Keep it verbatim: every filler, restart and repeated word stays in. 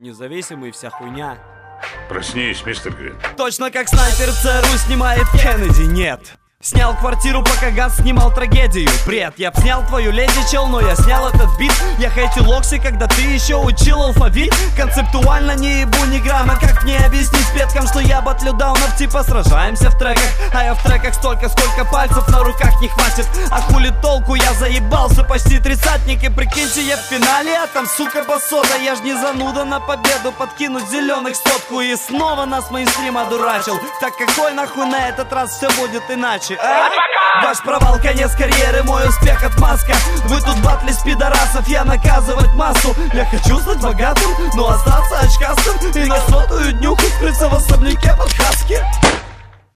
Независимый, вся хуйня. Проснись, мистер Грин. Точно как снайпер ЦРУ снимает Кеннеди, нет. Снял квартиру, пока Ганс снимал трагедию. Бред, я б снял твою леди, чел, но я снял этот бит. Я хейтил Локси, когда ты еще учил алфавит. Концептуально не ебу ни грамма. Как мне объяснить петкам, что я батлю даунов? Типа сражаемся в треках, а я в треках столько, сколько пальцев на руках не хватит. А хули толку, я заебался, почти тридцатник. И прикиньте, я в финале, а там сука басота. Я ж не зануда, на победу подкинуть зеленых сотку. И снова нас мейнстрим одурачил. Так какой нахуй на этот раз все будет иначе? А? Ваш провал, конец карьеры, мой успех отмазка. Вы тут батли с пидорасов, я наказывать массу. Я хочу стать богатым, но остаться очкастым. И на сотую днюху скрыться в особняке под хаски.